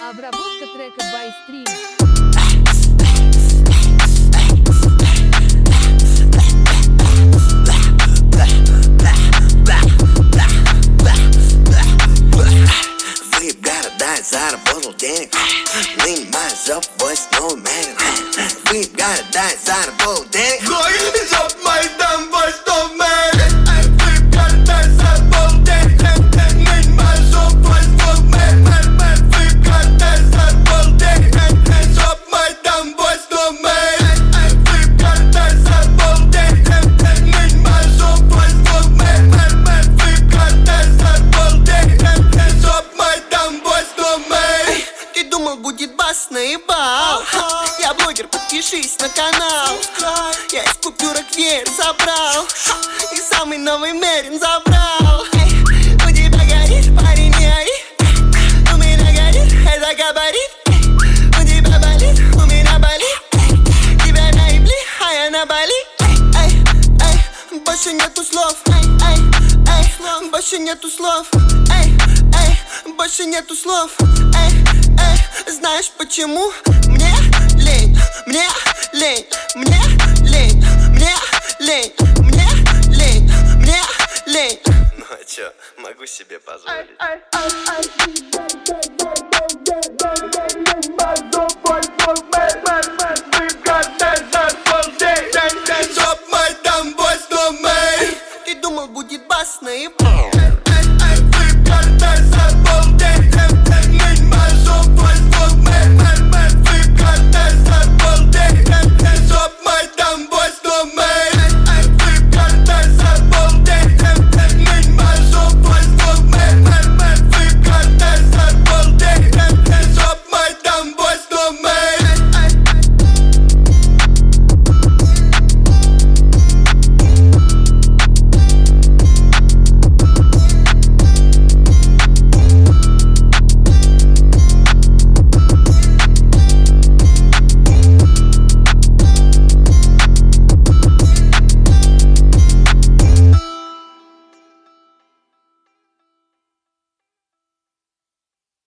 Обработка трека by Stream. Заработал денег, нанимаю за новый менеджер. We gotta die, заработал денег. Жоп мой там новый менеджер. We gotta die, заработал денег. Нанимаю жоп новый менеджер. We gotta die, заработал денег. Жоп мой там новый менеджер. We gotta die, заработал денег. Нанимаю жоп новый менеджер. We gotta die, заработал денег. Жоп мой там Ты думал, будет бас, наебал. Я блогер, подпишись на канал. Я из купюрок веер забрал и самый новый Мерин забрал. У тебя горит, парень, не ори. У меня горит, это габарит. У тебя болит, у меня болит. Тебя наебли, а я на Бали. Больше нету слов. Больше нету слов. Больше нету слов. Знаешь почему? Мне лень, мне лень, мне лень, мне лень, мне лень, мне лень. Ну а чё, могу себе позволить. Ты думал, будет бас, наебал.